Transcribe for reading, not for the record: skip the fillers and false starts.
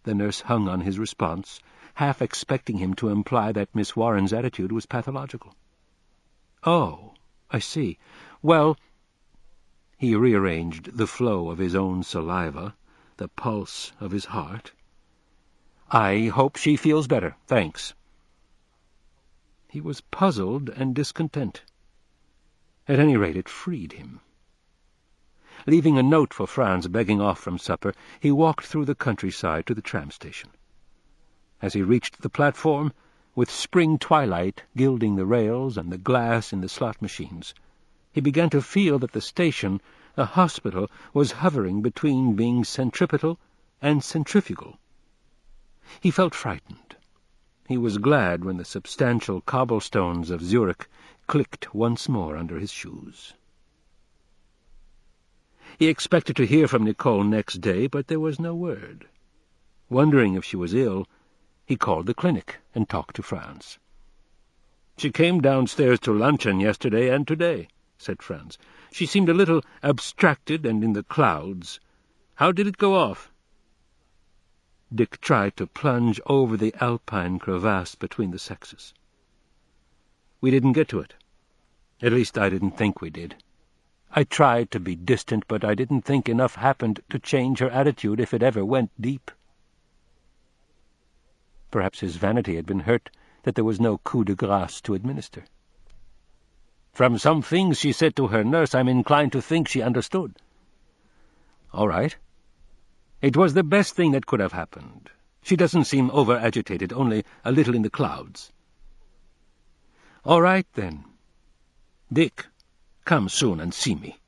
The nurse hung on his response, half expecting him to imply that Miss Warren's attitude was pathological. "Oh, I see. Well—" He rearranged the flow of his own saliva, the pulse of his heart. "I hope she feels better, thanks." He was puzzled and discontent. At any rate, it freed him. Leaving a note for Franz begging off from supper, he walked through the countryside to the tram station. As he reached the platform, with spring twilight gilding the rails and the glass in the slot machines, he began to feel that the station, a hospital, was hovering between being centripetal and centrifugal. He felt frightened. He was glad when the substantial cobblestones of Zurich clicked once more under his shoes. He expected to hear from Nicole next day, but there was no word. Wondering if she was ill, he called the clinic and talked to Franz. "She came downstairs to luncheon yesterday and today," said Franz. "She seemed a little abstracted and in the clouds. How did it go off?" Dick tried to plunge over the alpine crevasse between the sexes. "We didn't get to it. At least I didn't think we did. I tried to be distant, but I didn't think enough happened to change her attitude if it ever went deep." Perhaps his vanity had been hurt that there was no coup de grâce to administer. "From some things she said to her nurse, I'm inclined to think she understood." "All right. It was the best thing that could have happened. She doesn't seem over-agitated, only a little in the clouds." "All right, then. Dick, come soon and see me."